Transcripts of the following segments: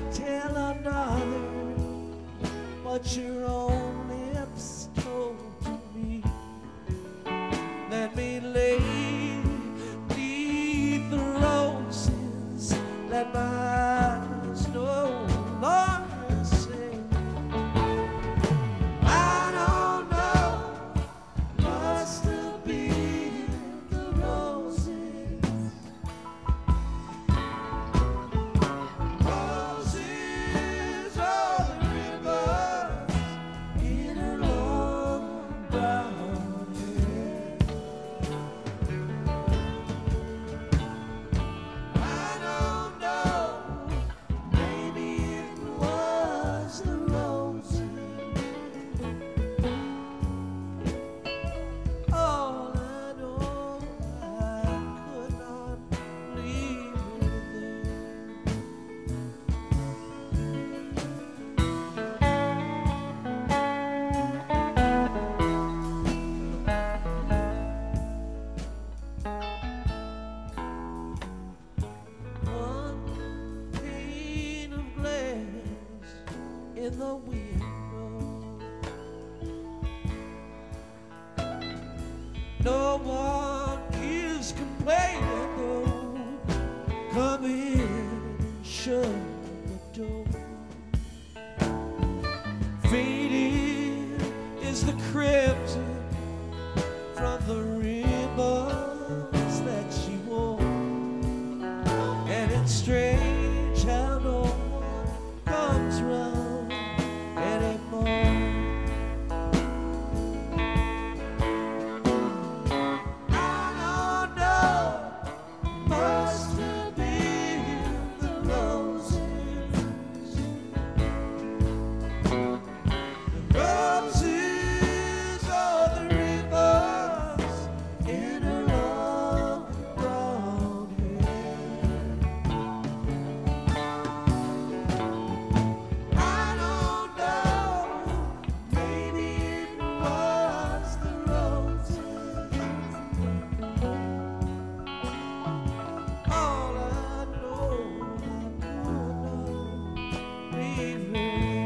tell another what your own lips told to me. Let me lay beneath the roses, let my eyes no longer sing. I don't know, must have been the roses. Roses are the rivers in her long brown hair. I don't know, maybe it was the roses. All I know, I could not leave her there. One pane of glass in the window. No one is complaining though. Come in and shut the door. Faded is the crimson from the ribbons that she wore. And it's strange how no one comes round anymore. I don't know, must have been the roses. The roses are the rivers in her long brown hair. I don't know, maybe it was the roses. All I know, I could not leave her.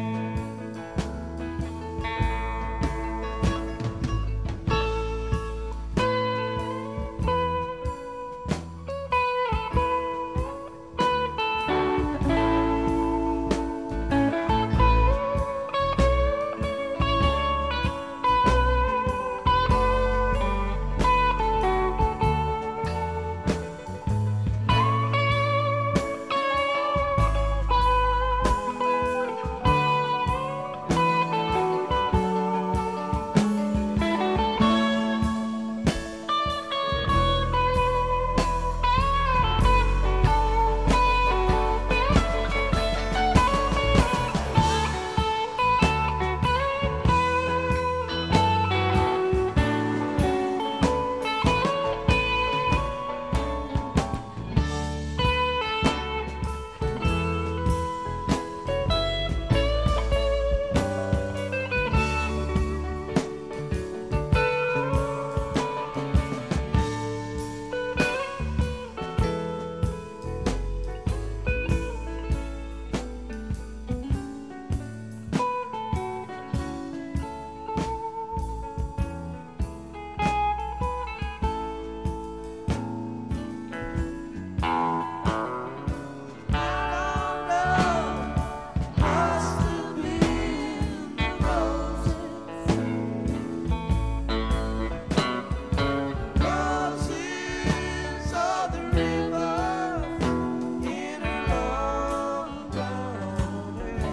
Roses are the rivers in her long brown hair.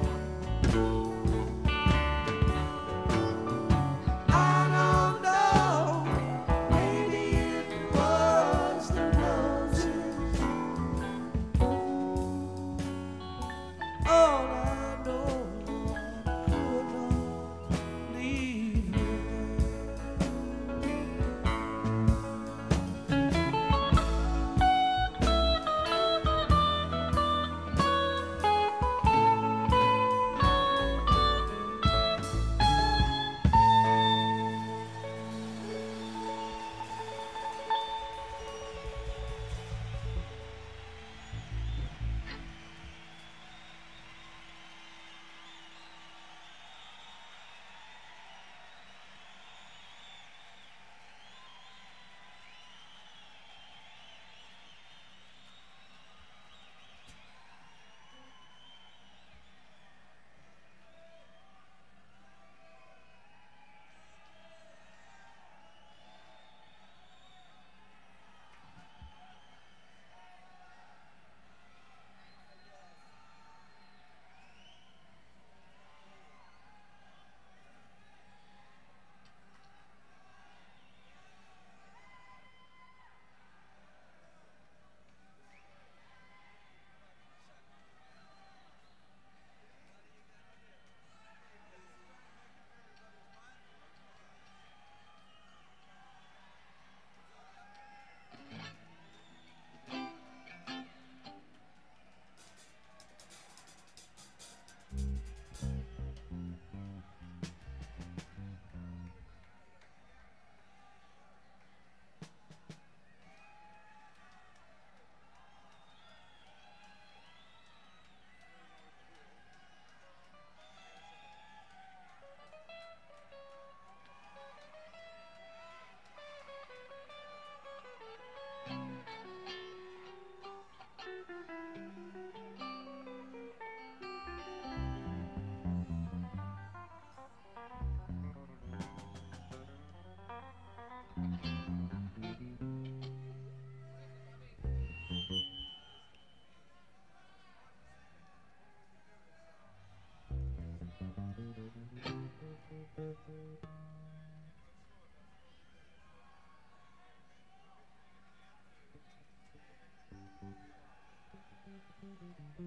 I don't know, maybe it was the roses. All I know, I could not leave her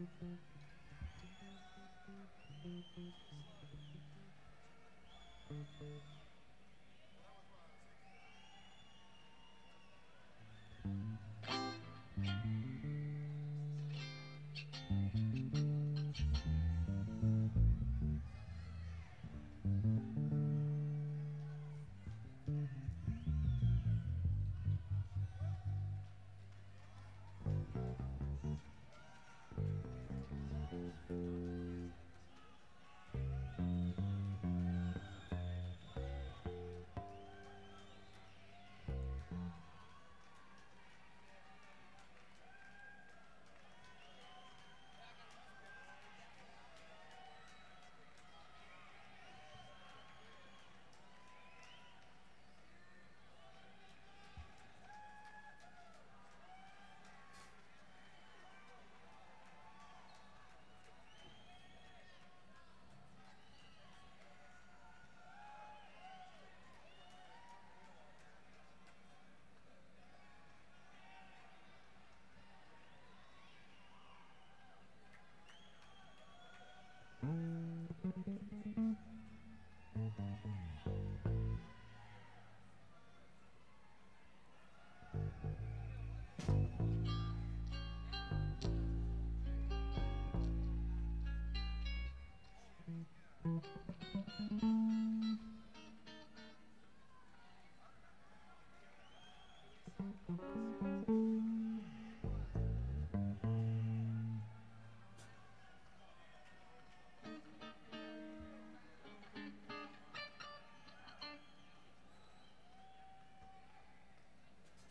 Thank you.